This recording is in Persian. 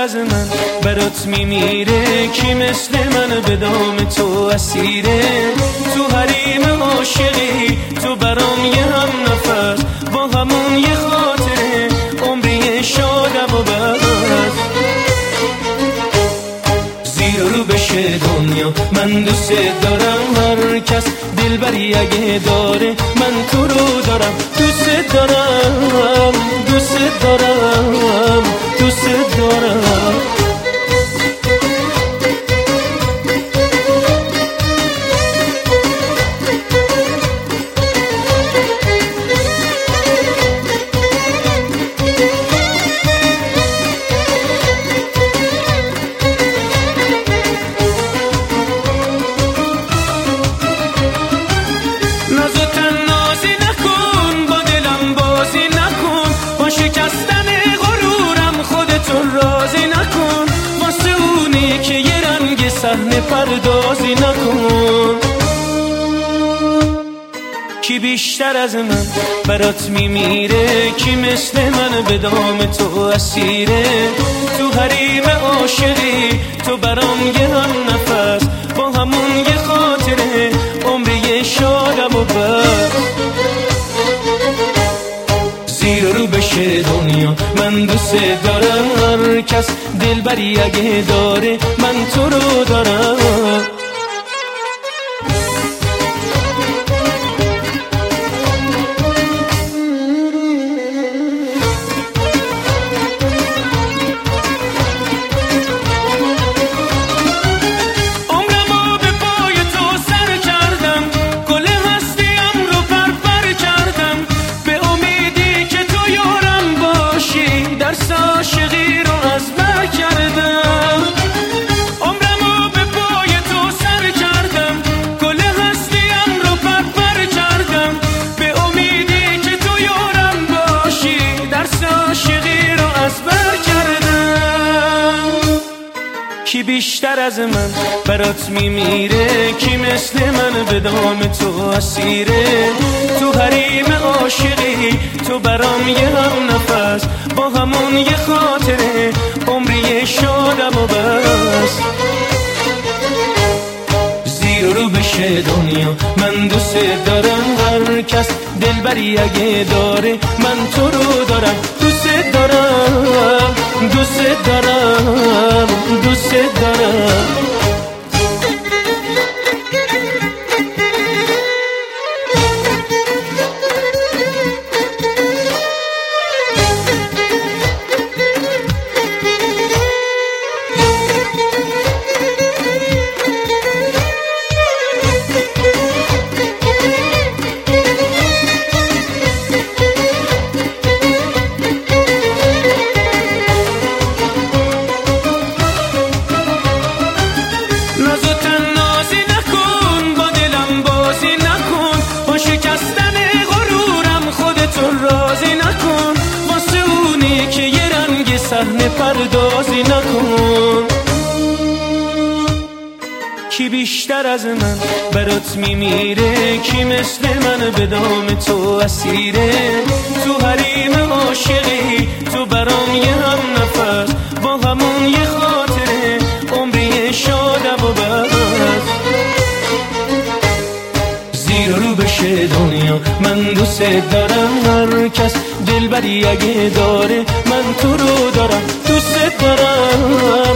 از من برات میمیره، کی مثل من به دام تو اسیره. تو حریم عاشقی تو برام یه هم نفس، با همون یه خاطره عمری شادم و بس. زیر رو بشه دنیا من دوست دارم، هر کس دلبری اگه داره من تو رو دارم. دوست دارم دوست دارم دوست دارم. صحنه پردازی نکن، کی بیشتر از من برات میمیره، کی مثل من به دام تو اسیره. تو حریم عاشقی تو برام یه هم نفس، با همون یه خاطره عمری شادم و بس. زیر رو بشه دنیا من دوست دارم، هر کس دلبری اگه داره من تو رو دارم. کی بیشتر از من برات میمیره، کی مثل من به دام تو اسیره. تو حریم عاشقی تو برام یه هم نفس، با همون یه خاطره عمری شادم و بس. زیر رو بشه دنیا من دوست دارم، هر کس دلبری اگه داره من تو رو دارم. دوست دارم دوست دارم دوست دارم. صحنه پردازی نکن، کی بیشتر از من برات میمیره، کی مثل من به دام تو اسیره. تو حریم عاشقی تو برام یه هم نفس، با همون یه خاطره عمری شادم و بس. زیر رو بشه دنیا من دوست دارم، هر کس دلبری اگه داره من تو رو دارم. دوست دارم